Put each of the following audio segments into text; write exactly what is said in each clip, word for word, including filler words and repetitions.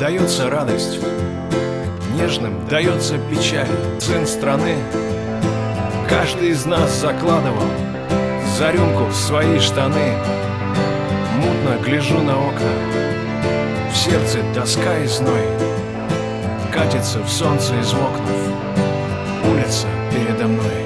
дается радость, нежным дается печаль. Сын страны каждый из нас закладывал за рюмку в свои штаны. Мутно гляжу на окна, в сердце тоска и зной. Катится в солнце измокнув улица передо мной.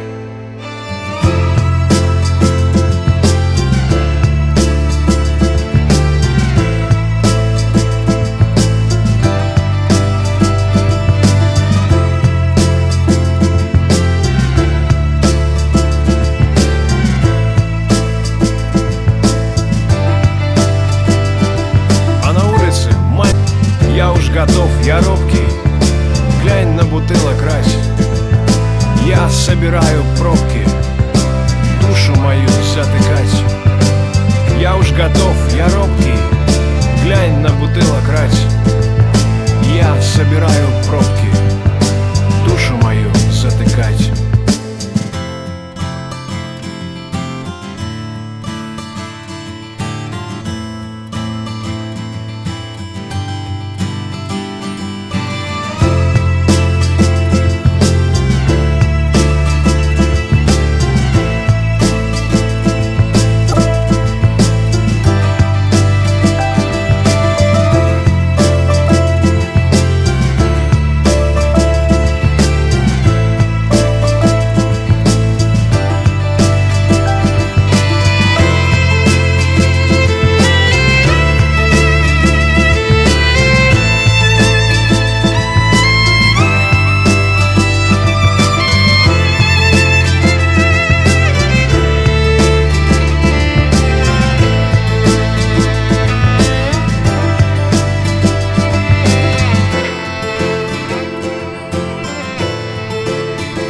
Я уж готов, я робкий, глянь на бутылок рась. Я собираю пробки